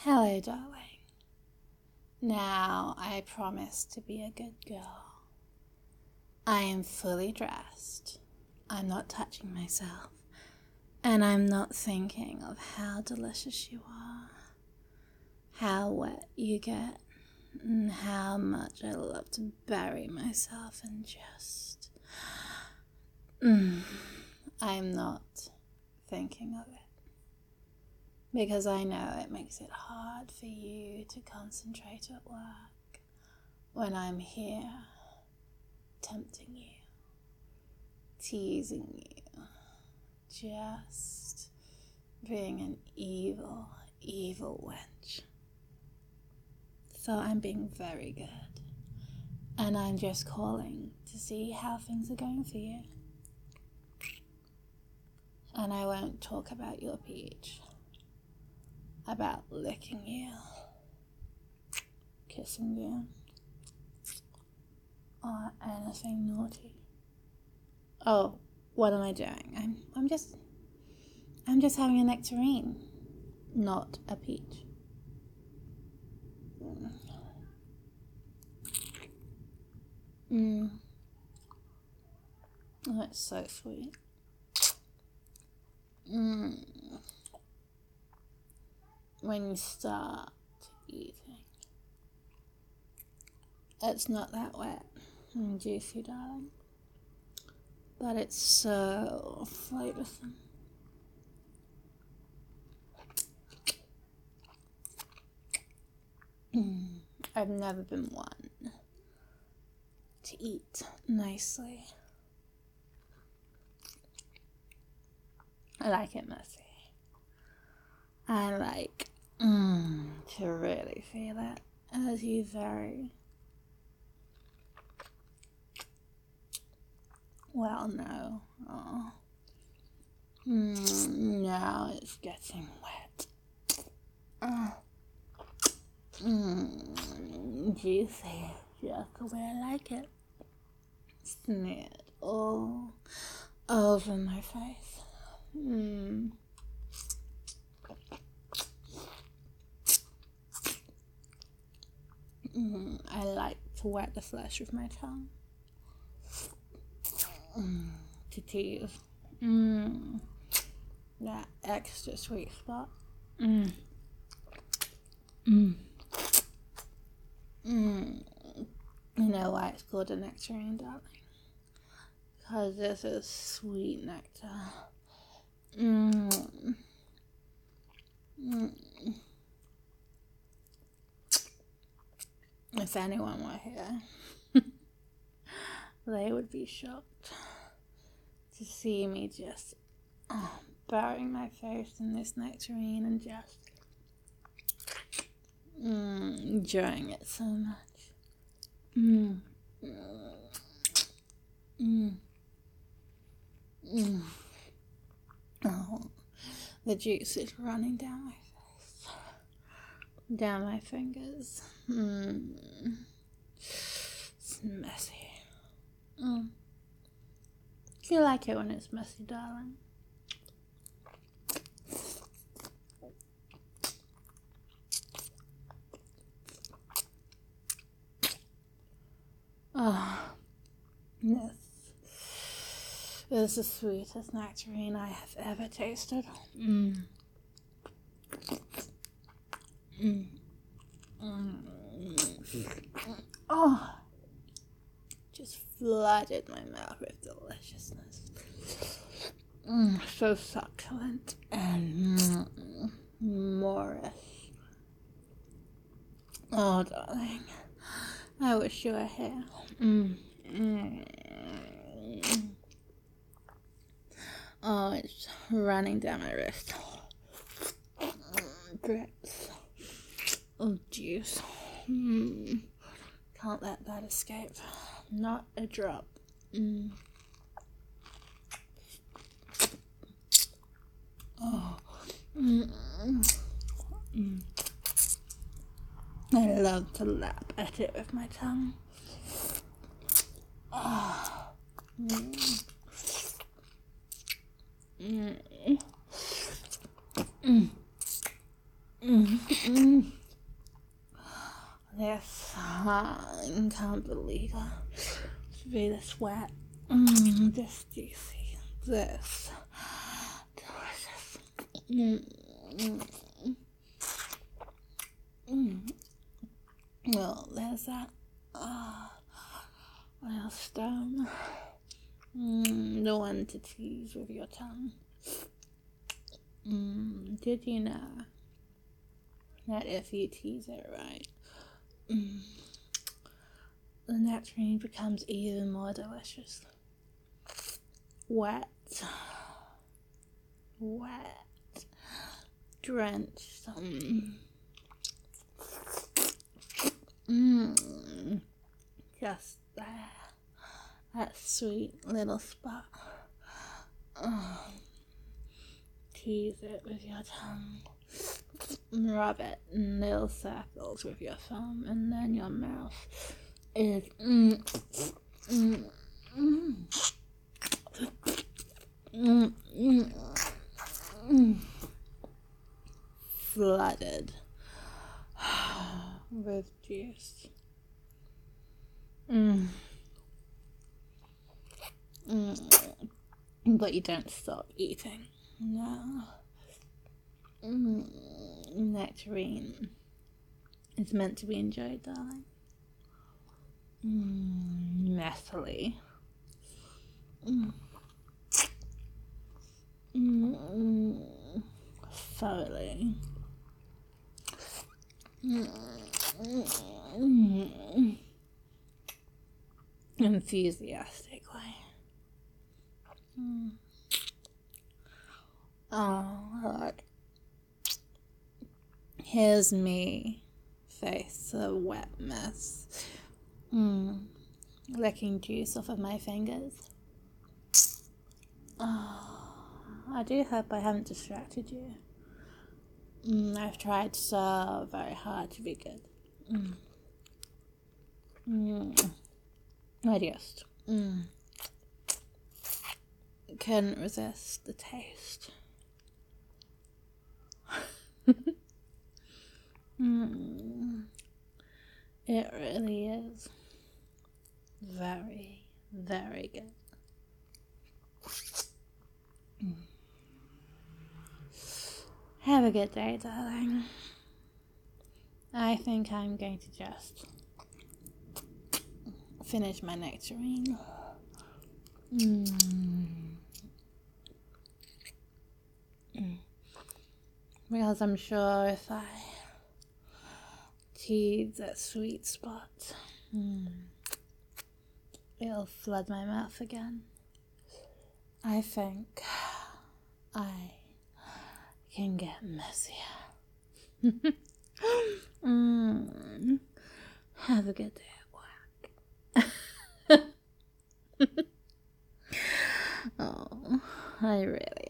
Hello, darling. Now I promise to be a good girl. I am fully dressed. I'm not touching myself. And I'm not thinking of how delicious you are, how wet you get, and how much I love to bury myself and just... I'm not thinking of it. Because I know it makes it hard for you to concentrate at work when I'm here, tempting you, teasing you, just being an evil, evil wench. So I'm being very good, and I'm just calling to see how things are going for you. And I won't talk about your peach. About licking you, kissing you, or anything naughty. Oh, what am I doing? I'm just having a nectarine, not a peach. Oh, it's so sweet. When you start eating, it's not that wet and juicy, darling, but it's so flavoursome. I've never been one to eat nicely. I like it messy. I like to really feel it as you very well know. Now it's getting wet. Juicy, just the way I like it. Smeared all over my face. I like to wet the flesh with my tongue. To tease. That extra sweet spot. You know why it's called a nectarine, darling? Because this is sweet nectar. If anyone were here, they would be shocked to see me just burying my face in this nectarine and just enjoying it so much. Oh, the juice is running down my face, down my fingers. It's messy. Do you like it when it's messy, darling? Oh, yes. This is the sweetest nectarine I have ever tasted. Oh, just flooded my mouth with deliciousness. So succulent and moorish. Oh, darling, I wish you were here. Oh, it's running down my wrist. Drips of juice. Can't let that escape. Not a drop. Oh. I love to lap at it with my tongue. Oh. This, I can't believe it. It's really wet. This juicy. This. Delicious. Well, there's that. Little stone. The one to tease with your tongue. Did you know that if you tease it right, the nectarine becomes even more delicious? Wet, drenched. Just there, that sweet little spot. Tease it with your tongue. Rub it in little circles with your thumb, and then your mouth is flooded with juice. But you don't stop eating. No. Nectarine is meant to be enjoyed, darling. Messily. Thoroughly. Enthusiastically. Oh, Lord. Here's me, face a wet mess. Licking juice off of my fingers. I do hope I haven't distracted you. I've tried so very hard to be good. I just couldn't resist the taste. It really is very, very good. Have a good day, darling. I think I'm going to just finish my nectarine. Because I'm sure if I tease that sweet spot, it'll flood my mouth again. I think I can get messier. Have a good day at work. Oh, I really